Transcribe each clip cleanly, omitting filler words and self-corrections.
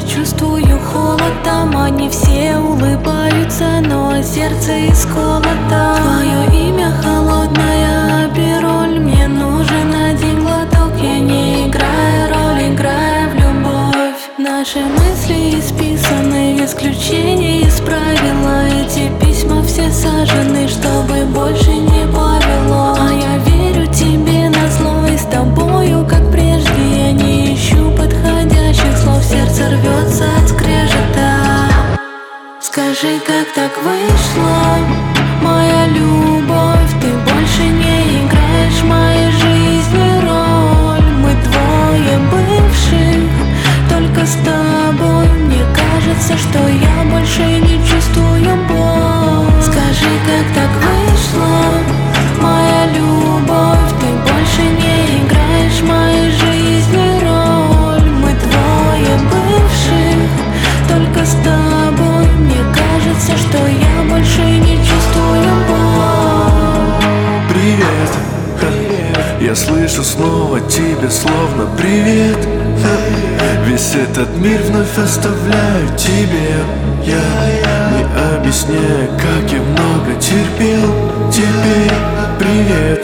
чувствую холодом. Они все улыбаются, но сердце из колота. Твое имя холодная пироль. Мне нужен один глоток. Я не играю роль, играю в любовь. Наши мысли исписаны, исключения из правила. Эти письма все сажены, чтобы больше не повело. А я верю тебе назло, и с тобою, как прежде, я не ищу подходящих слов. Сердце рвется от скрежета. Скажи, как так вышло, моя любовь? Ты больше не играешь в моей жизни роль. Мы двое бывших, только с тобой. Мне кажется, что я больше не чувствую боль. Скажи, как так вышло, моя любовь? Ты больше не играешь в моей жизни роль. Мы двое бывших, только с тобой. Мне кажется, что я больше не чувствую боль. Привет, я слышу снова тебя, словно привет. Весь этот мир вновь оставляю тебе. Я не объясняю, как я много терпел. Теперь привет.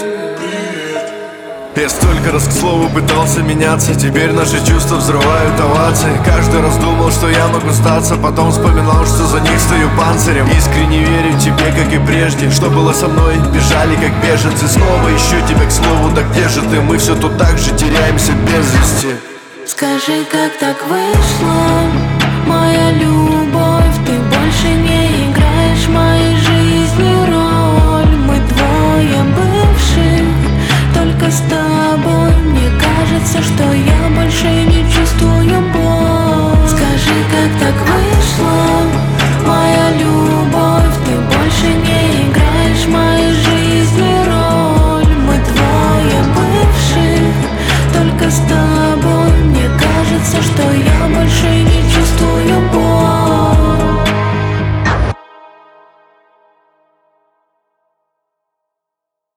Я столько раз, к слову, пытался меняться. Теперь наши чувства взрывают овации. Каждый раз думал, что я могу сдаться. Потом вспоминал, что за них стою панцирем. Искренне верю тебе, как и прежде. Что было со мной, бежали как беженцы. Снова ищу тебя, к слову, да где же ты? Мы все тут так же теряемся без вести. Скажи, как так вышло, моя любовь? Ты больше не играешь в моей жизни роль. Мы двое бывших, только с тобой. Мне кажется, что я больше не чувствую боль. Скажи, как так вышло, моя любовь? Ты больше не играешь в моей жизни роль. Мы двое бывших, только с тобой. Мне кажется, что я